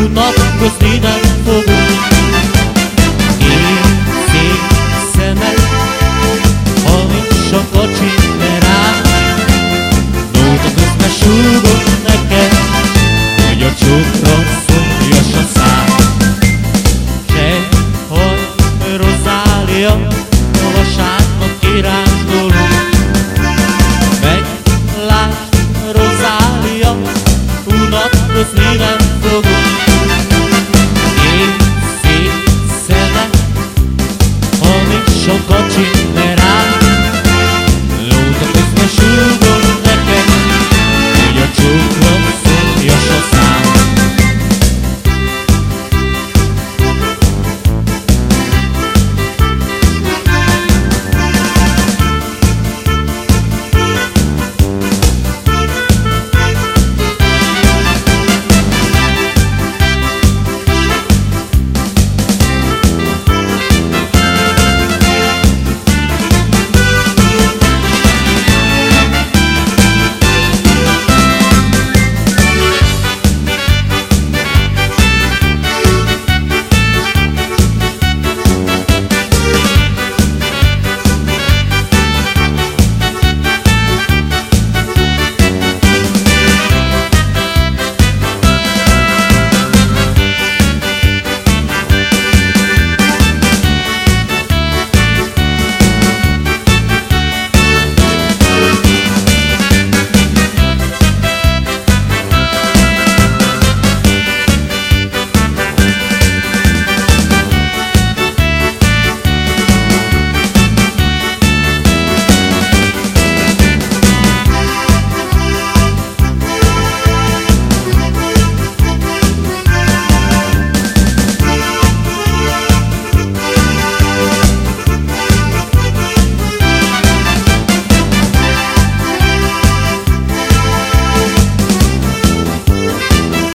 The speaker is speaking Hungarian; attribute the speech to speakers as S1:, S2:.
S1: unatkozni nem fogunk. Én szép szemed, ha nincs a kocsi rám, nóta közben súgok neked, hogy a csókra szóljas a szám. Te vagy Rozália, a vasárnap kirándulunk. Meglásd, Rozália, unatkozni nem fogunk. Én szép szemed, ha nincs a kocsi